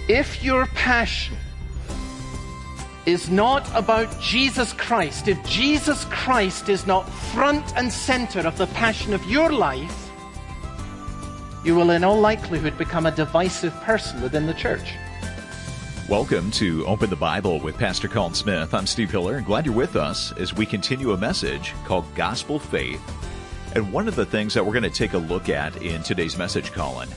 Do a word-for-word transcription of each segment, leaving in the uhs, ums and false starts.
If your passion is not about Jesus Christ, if Jesus Christ is not front and center of the passion of your life, you will in all likelihood become a divisive person within the church. Welcome to Open the Bible with Pastor Colin Smith. I'm Steve Hiller, and glad you're with us as we continue a message called Gospel Faith. And one of the things that we're going to take a look at in today's message, Colin,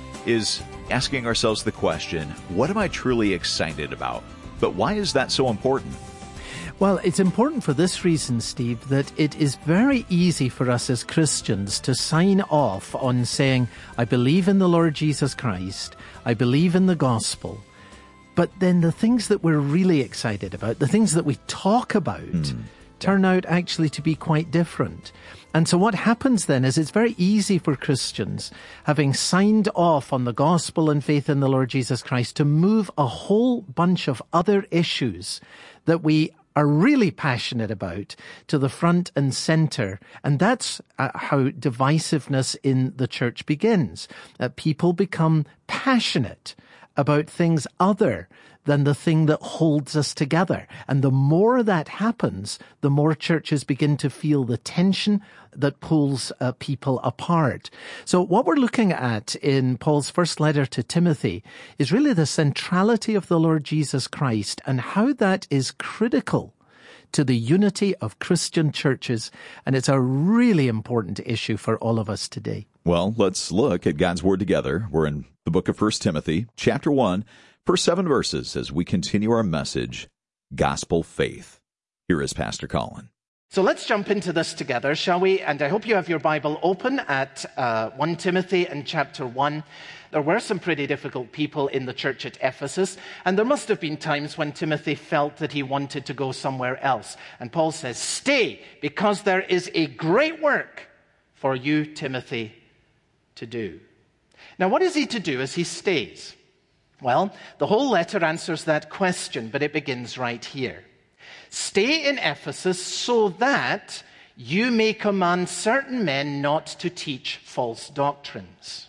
is asking ourselves the question, what am I truly excited about? But why is that so important? Well, it's important for this reason, Steve, that it is very easy for us as Christians to sign off on saying, I believe in the Lord Jesus Christ, I believe in the gospel. But then the things that we're really excited about, the things that we talk about, mm. turn out actually to be quite different. And so what happens then is it's very easy for Christians, having signed off on the gospel and faith in the Lord Jesus Christ, to move a whole bunch of other issues that we are really passionate about to the front and center. And that's uh, how divisiveness in the church begins. Uh, people become passionate about things other than the thing that holds us together. And the more that happens, the more churches begin to feel the tension that pulls uh, people apart. So what we're looking at in Paul's first letter to Timothy is really the centrality of the Lord Jesus Christ and how that is critical to the unity of Christian churches. And it's a really important issue for all of us today. Well, let's look at God's Word together. We're in the book of First Timothy, chapter one, first seven verses, as we continue our message, Gospel Faith. Here is Pastor Colin. So let's jump into this together, shall we? And I hope you have your Bible open at uh, First Timothy and chapter one. There were some pretty difficult people in the church at Ephesus, and there must have been times when Timothy felt that he wanted to go somewhere else. And Paul says, stay, because there is a great work for you, Timothy, to do. Now, what is he to do as he stays? Well, the whole letter answers that question, but it begins right here. Stay in Ephesus so that you may command certain men not to teach false doctrines.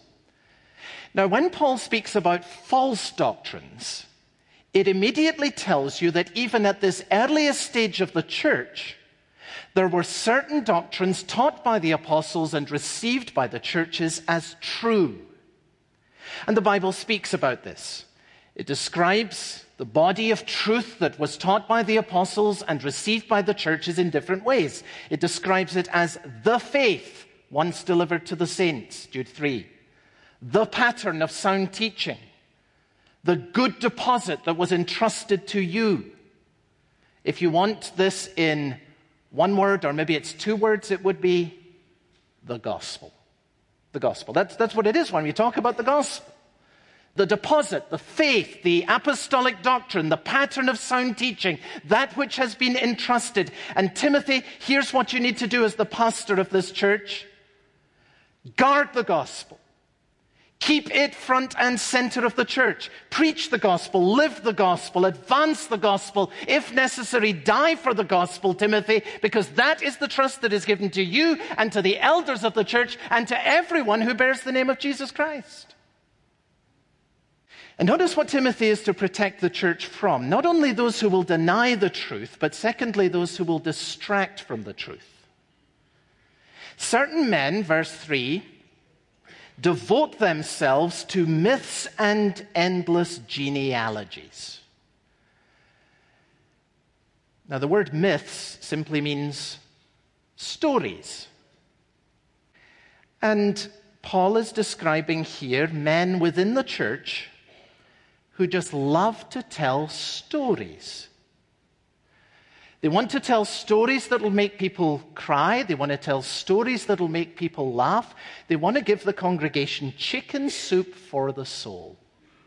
Now, when Paul speaks about false doctrines, it immediately tells you that even at this earliest stage of the church, there were certain doctrines taught by the apostles and received by the churches as true. And the Bible speaks about this. It describes the body of truth that was taught by the apostles and received by the churches in different ways. It describes it as the faith once delivered to the saints, Jude three. The pattern of sound teaching. The good deposit that was entrusted to you. If you want this in one word, or maybe it's two words, it would be the gospel. The gospel. That's, that's what it is when we talk about the gospel. The deposit, the faith, the apostolic doctrine, the pattern of sound teaching, that which has been entrusted. And Timothy, here's what you need to do as the pastor of this church. Guard the gospel. Keep it front and center of the church. Preach the gospel, live the gospel, advance the gospel. If necessary, die for the gospel, Timothy, because that is the trust that is given to you and to the elders of the church and to everyone who bears the name of Jesus Christ. And notice what Timothy is to protect the church from. Not only those who will deny the truth, but secondly, those who will distract from the truth. Certain men, verse three, devote themselves to myths and endless genealogies. Now, the word myths simply means stories. And Paul is describing here men within the church who just love to tell stories. They want to tell stories that will make people cry. They want to tell stories that will make people laugh. They want to give the congregation chicken soup for the soul.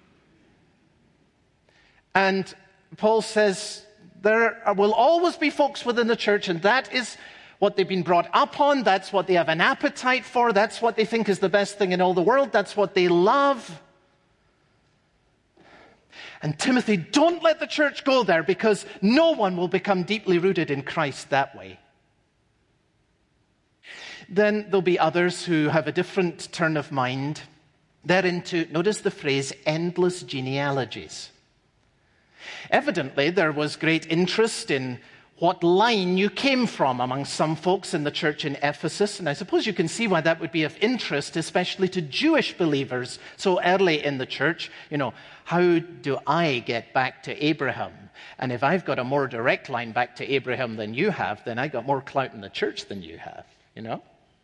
And Paul says there will always be folks within the church, and that is what they've been brought up on. That's what they have an appetite for. That's what they think is the best thing in all the world. That's what they love. And Timothy, don't let the church go there, because no one will become deeply rooted in Christ that way. Then there'll be others who have a different turn of mind. They're into, notice the phrase, endless genealogies. Evidently, there was great interest in what line you came from among some folks in the church in Ephesus. And I suppose you can see why that would be of interest, especially to Jewish believers so early in the church. You know, how do I get back to Abraham? And if I've got a more direct line back to Abraham than you have, then I got more clout in the church than you have, you know?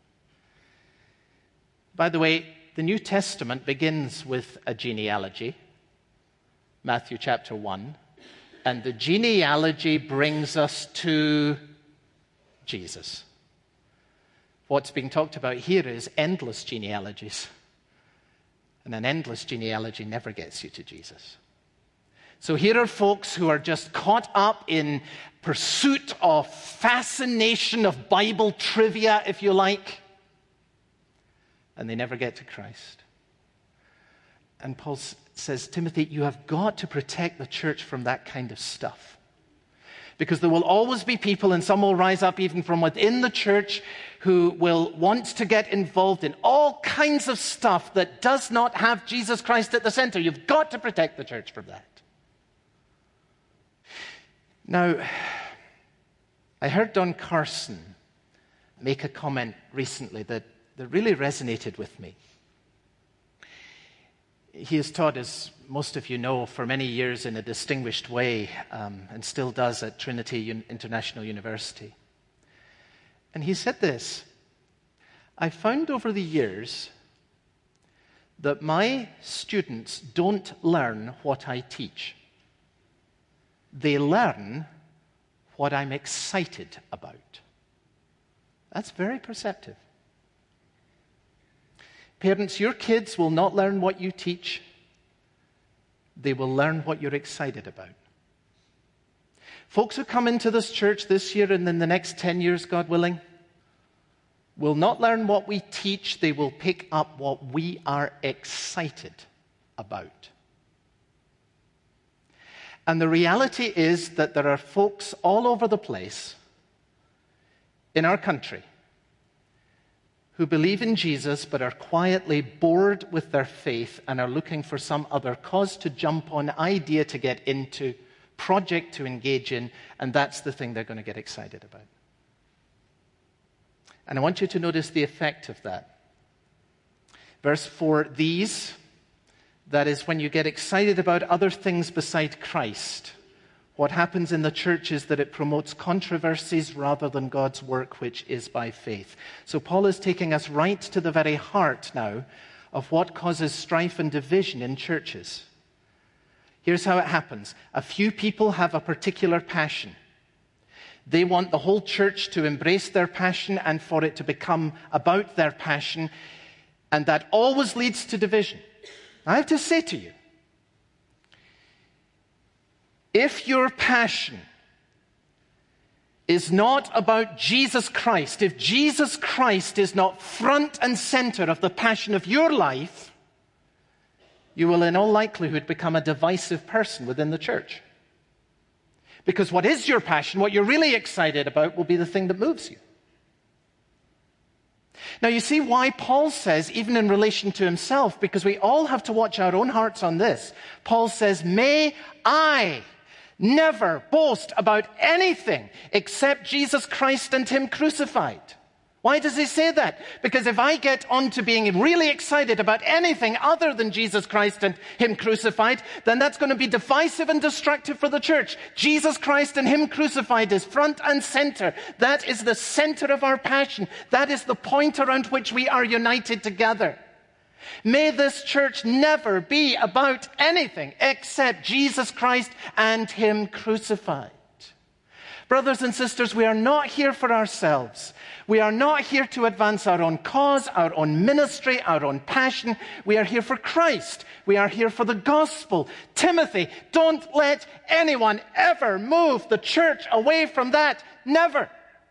By the way, the New Testament begins with a genealogy, Matthew chapter one. And the genealogy brings us to Jesus. What's being talked about here is endless genealogies. And an endless genealogy never gets you to Jesus. So here are folks who are just caught up in pursuit of fascination of Bible trivia, if you like. And they never get to Christ. And Paul says, Timothy, you have got to protect the church from that kind of stuff. Because there will always be people, and some will rise up even from within the church, who will want to get involved in all kinds of stuff that does not have Jesus Christ at the center. You've got to protect the church from that. Now, I heard Don Carson make a comment recently that, that really resonated with me. He has taught, as most of you know, for many years in a distinguished way, um, and still does at Trinity Un- International University. And he said this: I found over the years that my students don't learn what I teach. They learn what I'm excited about. That's very perceptive. Parents, your kids will not learn what you teach. They will learn what you're excited about. Folks who come into this church this year and in the next ten years, God willing, will not learn what we teach. They will pick up what we are excited about. And the reality is that there are folks all over the place in our country who believe in Jesus but are quietly bored with their faith and are looking for some other cause to jump on, idea to get into, project to engage in, and that's the thing they're going to get excited about. And I want you to notice the effect of that. Verse four, these, that is when you get excited about other things beside Christ, what happens in the church is that it promotes controversies rather than God's work, which is by faith. So Paul is taking us right to the very heart now of what causes strife and division in churches. Here's how it happens. A few people have a particular passion. They want the whole church to embrace their passion and for it to become about their passion, and that always leads to division. I have to say to you, if your passion is not about Jesus Christ, if Jesus Christ is not front and center of the passion of your life, you will in all likelihood become a divisive person within the church. Because what is your passion, what you're really excited about, will be the thing that moves you. Now you see why Paul says, even in relation to himself, because we all have to watch our own hearts on this, Paul says, may I never boast about anything except Jesus Christ and Him crucified. Why does he say that? Because if I get on to being really excited about anything other than Jesus Christ and Him crucified, then that's going to be divisive and destructive for the church. Jesus Christ and Him crucified is front and center. That is the center of our passion. That is the point around which we are united together. May this church never be about anything except Jesus Christ and Him crucified. Brothers and sisters, we are not here for ourselves. We are not here to advance our own cause, our own ministry, our own passion. We are here for Christ. We are here for the gospel. Timothy, don't let anyone ever move the church away from that. Never.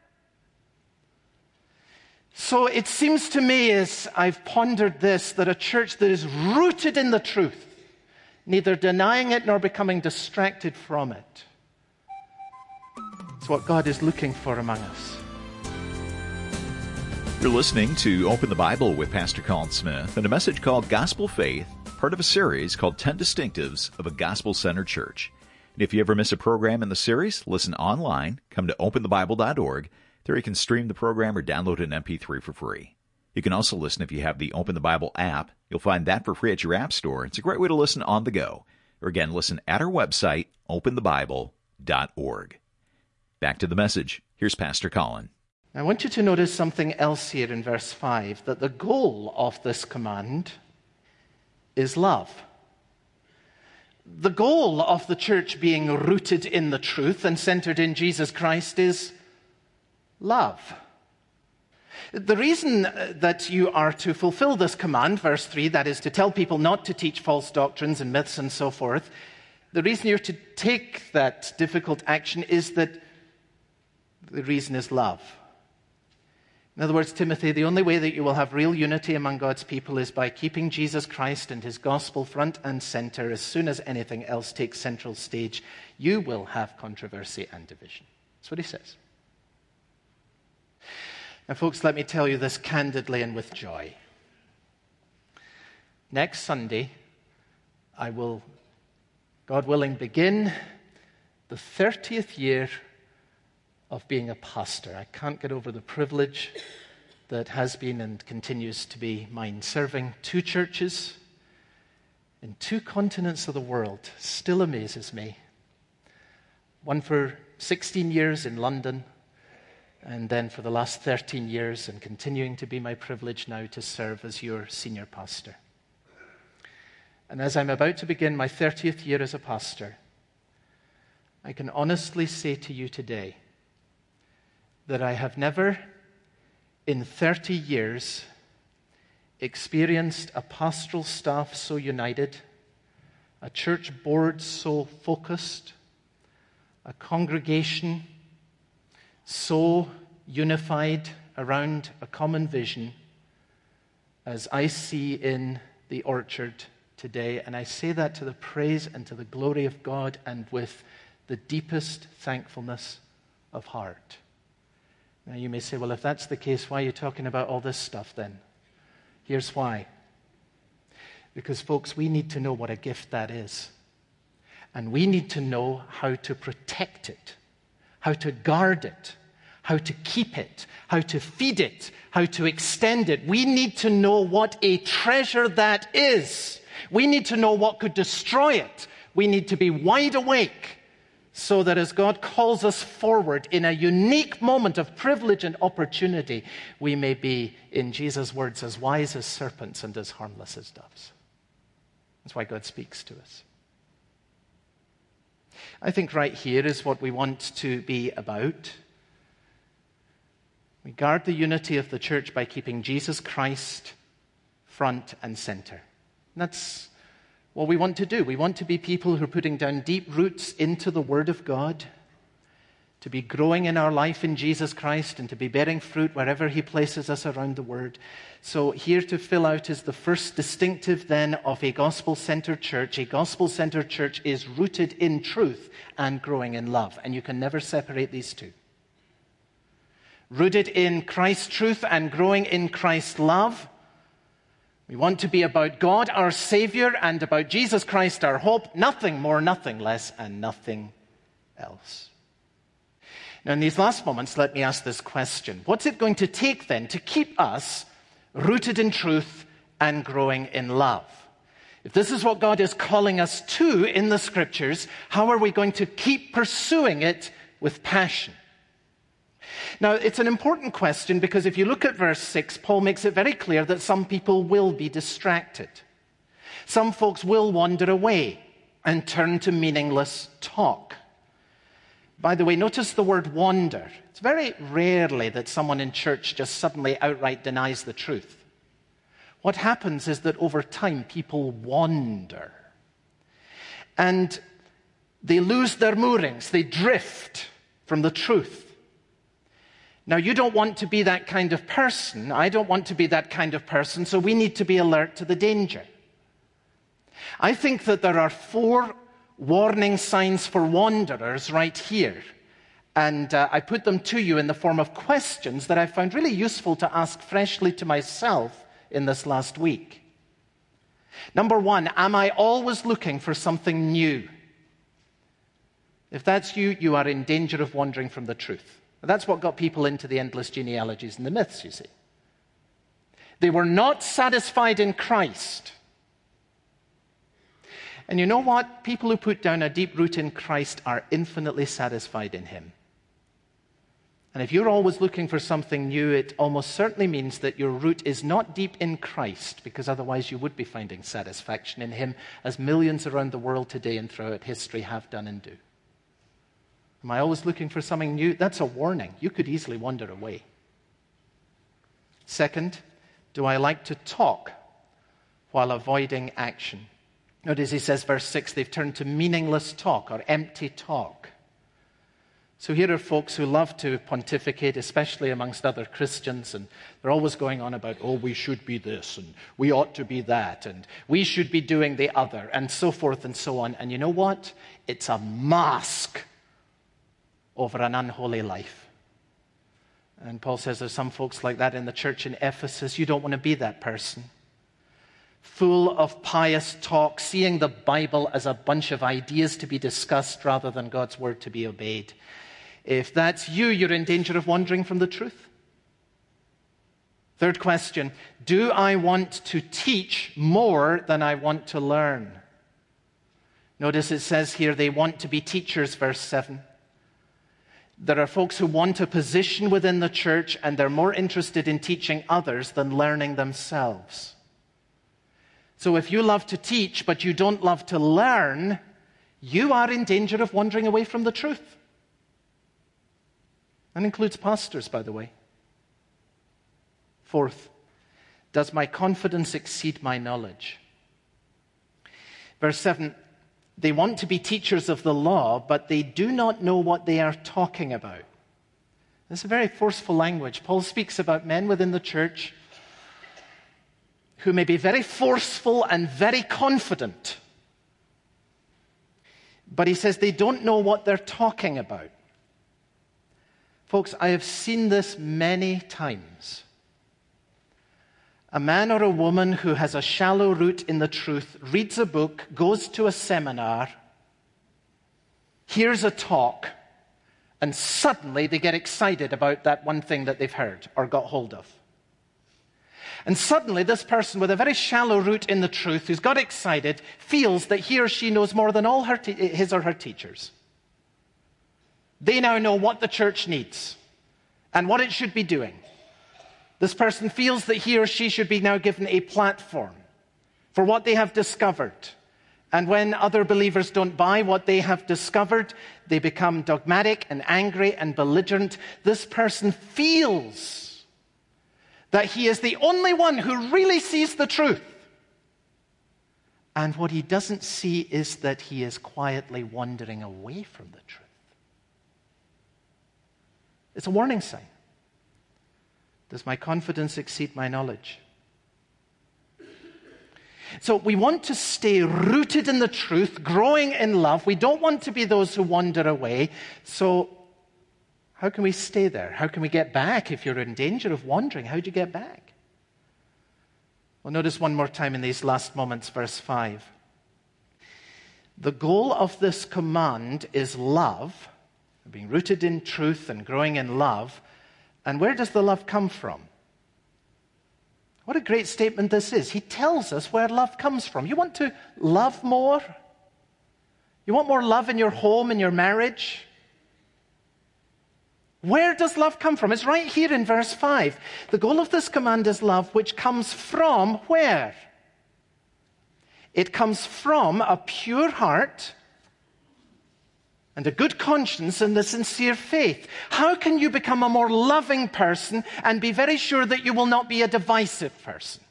So it seems to me, as I've pondered this, that a church that is rooted in the truth, neither denying it nor becoming distracted from it, is what God is looking for among us. You're listening to Open the Bible with Pastor Colin Smith and a message called Gospel Faith, part of a series called ten Distinctives of a Gospel-Centered Church. And if you ever miss a program in the series, listen online. Come to open the bible dot org. There you can stream the program or download an M P three for free. You can also listen if you have the Open the Bible app. You'll find that for free at your app store. It's a great way to listen on the go. Or again, listen at our website, open the bible dot org. Back to the message. Here's Pastor Colin. I want you to notice something else here in verse five, that the goal of this command is love. The goal of the church being rooted in the truth and centered in Jesus Christ is love. The reason that you are to fulfill this command, verse three, that is to tell people not to teach false doctrines and myths and so forth, the reason you're to take that difficult action is that the reason is love. In other words, Timothy, the only way that you will have real unity among God's people is by keeping Jesus Christ and his gospel front and center. As soon as anything else takes central stage, you will have controversy and division. That's what he says. And folks, let me tell you this candidly and with joy. Next Sunday, I will, God willing, begin the thirtieth year of being a pastor. I can't get over the privilege that has been and continues to be mine. Serving two churches in two continents of the world still amazes me. One for sixteen years in London, and then for the last thirteen years, and continuing to be my privilege now to serve as your senior pastor. And as I'm about to begin my thirtieth year as a pastor, I can honestly say to you today that I have never in thirty years experienced a pastoral staff so united, a church board so focused, a congregation so unified around a common vision as I see in the Orchard today. And I say that to the praise and to the glory of God and with the deepest thankfulness of heart. Now you may say, well, if that's the case, why are you talking about all this stuff then? Here's why. Because, folks, we need to know what a gift that is. And we need to know how to protect it, how to guard it, how to keep it, how to feed it, how to extend it. We need to know what a treasure that is. We need to know what could destroy it. We need to be wide awake so that as God calls us forward in a unique moment of privilege and opportunity, we may be, in Jesus' words, as wise as serpents and as harmless as doves. That's why God speaks to us. I think right here is what we want to be about. We guard the unity of the church by keeping Jesus Christ front and center. And that's what we want to do. We want to be people who are putting down deep roots into the Word of God, to be growing in our life in Jesus Christ and to be bearing fruit wherever he places us around the Word. So here to fill out is the first distinctive then of a gospel-centered church. A gospel-centered church is rooted in truth and growing in love. And you can never separate these two. Rooted in Christ's truth and growing in Christ's love. We want to be about God, our Savior, and about Jesus Christ, our hope. Nothing more, nothing less, and nothing else. Now, in these last moments, let me ask this question. What's it going to take, then, to keep us rooted in truth and growing in love? If this is what God is calling us to in the Scriptures, how are we going to keep pursuing it with passion? Now, it's an important question because if you look at verse six, Paul makes it very clear that some people will be distracted. Some folks will wander away and turn to meaningless talk. By the way, notice the word wander. It's very rarely that someone in church just suddenly outright denies the truth. What happens is that over time, people wander. And they lose their moorings. They drift from the truth. Now, you don't want to be that kind of person. I don't want to be that kind of person, so we need to be alert to the danger. I think that there are four warning signs for wanderers right here. And uh, I put them to you in the form of questions that I found really useful to ask freshly to myself in this last week. Number one, am I always looking for something new? If that's you, you are in danger of wandering from the truth. That's what got people into the endless genealogies and the myths, you see. They were not satisfied in Christ. And you know what? People who put down a deep root in Christ are infinitely satisfied in him. And if you're always looking for something new, it almost certainly means that your root is not deep in Christ, because otherwise you would be finding satisfaction in him, as millions around the world today and throughout history have done and do. Am I always looking for something new? That's a warning. You could easily wander away. Second, do I like to talk while avoiding action? Notice he says, verse six, they've turned to meaningless talk or empty talk. So here are folks who love to pontificate, especially amongst other Christians, and they're always going on about, oh, we should be this, and we ought to be that, and we should be doing the other, and so forth and so on. And you know what? It's a mask over an unholy life. And Paul says there's some folks like that in the church in Ephesus. You don't want to be that person. Full of pious talk, seeing the Bible as a bunch of ideas to be discussed rather than God's word to be obeyed. If that's you, you're in danger of wandering from the truth. Third question, do I want to teach more than I want to learn? Notice it says here they want to be teachers, verse seven. There are folks who want a position within the church and they're more interested in teaching others than learning themselves. So if you love to teach but you don't love to learn, you are in danger of wandering away from the truth. That includes pastors, by the way. Fourth, does my confidence exceed my knowledge? Verse seven, they want to be teachers of the law, but they do not know what they are talking about. This is a very forceful language. Paul speaks about men within the church who may be very forceful and very confident. But he says they don't know what they're talking about. Folks, I have seen this many times. A man or a woman who has a shallow root in the truth reads a book, goes to a seminar, hears a talk, and suddenly they get excited about that one thing that they've heard or got hold of. And suddenly this person with a very shallow root in the truth who's got excited feels that he or she knows more than all her te- his or her teachers. They now know what the church needs and what it should be doing. This person feels that he or she should be now given a platform for what they have discovered. And when other believers don't buy what they have discovered, they become dogmatic and angry and belligerent. This person feels that he is the only one who really sees the truth. And what he doesn't see is that he is quietly wandering away from the truth. It's a warning sign. Does my confidence exceed my knowledge? So we want to stay rooted in the truth, growing in love. We don't want to be those who wander away. So how can we stay there? How can we get back? If you're in danger of wandering, how do you get back? Well, notice one more time in these last moments, verse five. The goal of this command is love, being rooted in truth and growing in love. And where does the love come from? What a great statement this is. He tells us where love comes from. You want to love more? You want more love in your home, in your marriage? Where does love come from? It's right here in verse five. The goal of this command is love, which comes from where? It comes from a pure heart and a good conscience and a sincere faith. How can you become a more loving person and be very sure that you will not be a divisive person?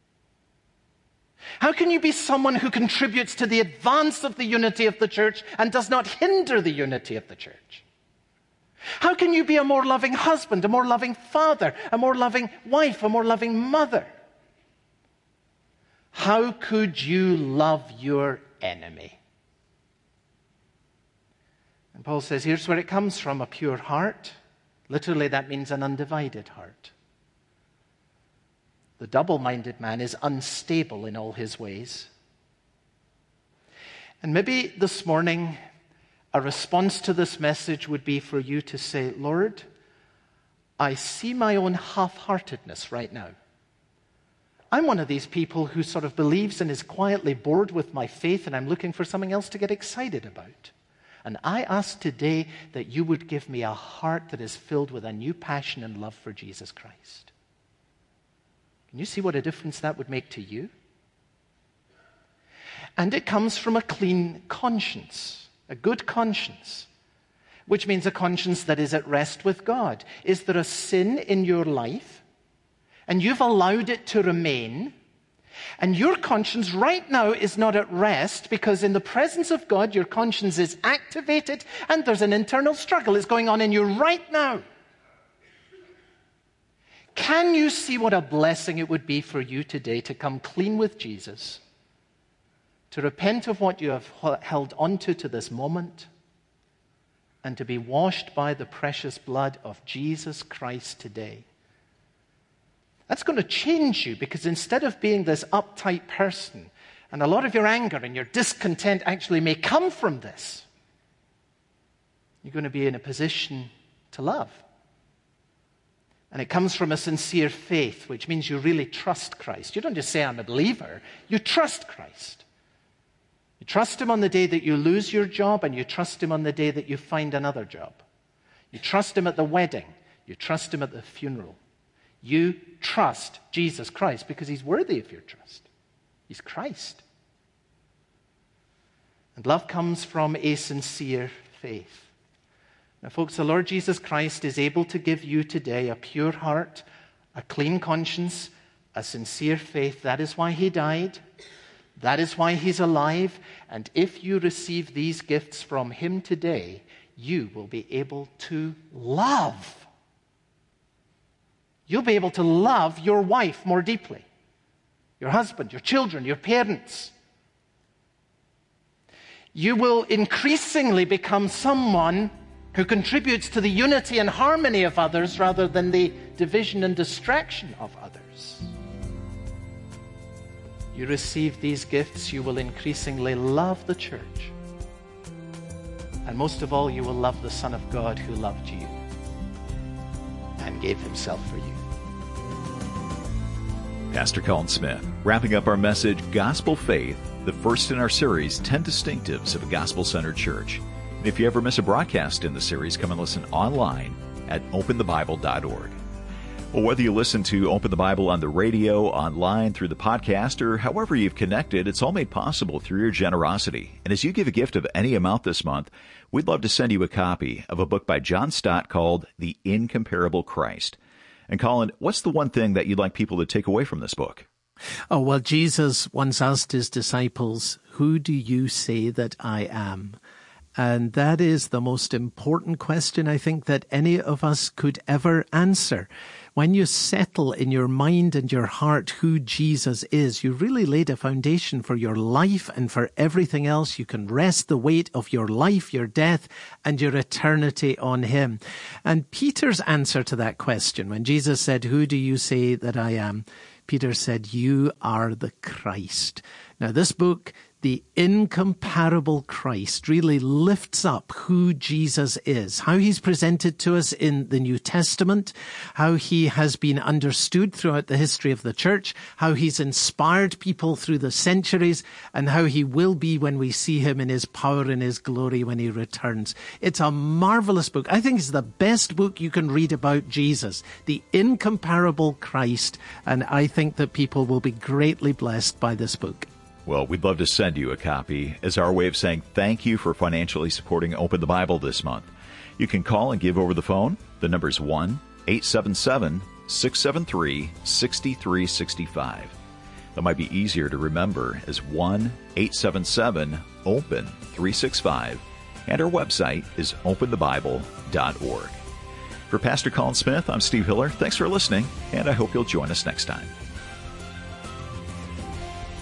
How can you be someone who contributes to the advance of the unity of the church and does not hinder the unity of the church? How can you be a more loving husband, a more loving father, a more loving wife, a more loving mother? How could you love your enemy? And Paul says, here's where it comes from, a pure heart. Literally, that means an undivided heart. The double-minded man is unstable in all his ways. And maybe this morning, a response to this message would be for you to say, Lord, I see my own half-heartedness right now. I'm one of these people who sort of believes and is quietly bored with my faith, and I'm looking for something else to get excited about. And I ask today that you would give me a heart that is filled with a new passion and love for Jesus Christ. Can you see what a difference that would make to you? And it comes from a clean conscience, a good conscience, which means a conscience that is at rest with God. Is there a sin in your life, and you've allowed it to remain, and your conscience right now is not at rest because in the presence of God, your conscience is activated and there's an internal struggle that's going on in you right now? Can you see what a blessing it would be for you today to come clean with Jesus, to repent of what you have held onto to this moment, and to be washed by the precious blood of Jesus Christ today? That's going to change you, because instead of being this uptight person, and a lot of your anger and your discontent actually may come from this, you're going to be in a position to love. And it comes from a sincere faith, which means you really trust Christ. You don't just say, I'm a believer. You trust Christ. You trust him on the day that you lose your job, and you trust him on the day that you find another job. You trust him at the wedding. You trust him at the funeral. You trust Jesus Christ because he's worthy of your trust. He's Christ. And love comes from a sincere faith. Now, folks, the Lord Jesus Christ is able to give you today a pure heart, a clean conscience, a sincere faith. That is why he died. That is why he's alive. And if you receive these gifts from him today, you will be able to love. You'll be able to love your wife more deeply, your husband, your children, your parents. You will increasingly become someone who contributes to the unity and harmony of others rather than the division and distraction of others. You receive these gifts, you will increasingly love the church. And most of all, you will love the Son of God who loved you and gave himself for you. Pastor Colin Smith, wrapping up our message, Gospel Faith, the first in our series, ten Distinctives of a Gospel-Centered Church. And if you ever miss a broadcast in the series, come and listen online at open the bible dot org. Well, whether you listen to Open the Bible on the radio, online, through the podcast, or however you've connected, it's all made possible through your generosity. And as you give a gift of any amount this month, we'd love to send you a copy of a book by John Stott called The Incomparable Christ. And Colin, what's the one thing that you'd like people to take away from this book? Oh, well, Jesus once asked his disciples, who do you say that I am? And that is the most important question I think that any of us could ever answer. When you settle in your mind and your heart who Jesus is, you really laid a foundation for your life and for everything else. You can rest the weight of your life, your death, and your eternity on him. And Peter's answer to that question, when Jesus said, who do you say that I am? Peter said, you are the Christ. Now, this book, The Incomparable Christ, really lifts up who Jesus is, how he's presented to us in the New Testament, how he has been understood throughout the history of the church, how he's inspired people through the centuries, and how he will be when we see him in his power and his glory when he returns. It's a marvelous book. I think it's the best book you can read about Jesus, The Incomparable Christ, and I think that people will be greatly blessed by this book. Well, we'd love to send you a copy as our way of saying thank you for financially supporting Open the Bible this month. You can call and give over the phone. The number is one eight seven seven, six seven three, six three six five. That might be easier to remember as one eight seven seven, open three six five. And our website is open the bible dot org. For Pastor Colin Smith, I'm Steve Hiller. Thanks for listening, and I hope you'll join us next time.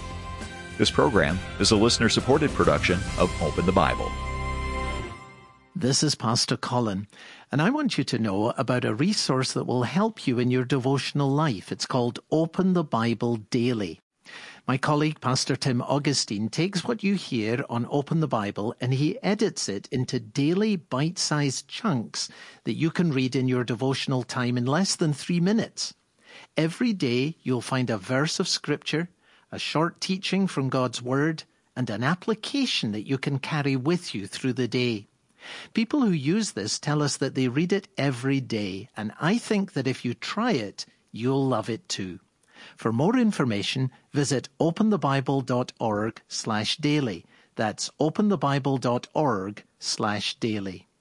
This program is a listener-supported production of Open the Bible. This is Pastor Colin, and I want you to know about a resource that will help you in your devotional life. It's called Open the Bible Daily. My colleague, Pastor Tim Augustine, takes what you hear on Open the Bible and he edits it into daily bite-sized chunks that you can read in your devotional time in less than three minutes. Every day you'll find a verse of Scripture, a short teaching from God's Word, and an application that you can carry with you through the day. People who use this tell us that they read it every day, and I think that if you try it, you'll love it too. For more information, visit openthebible.org slash daily. That's openthebible.org slash daily.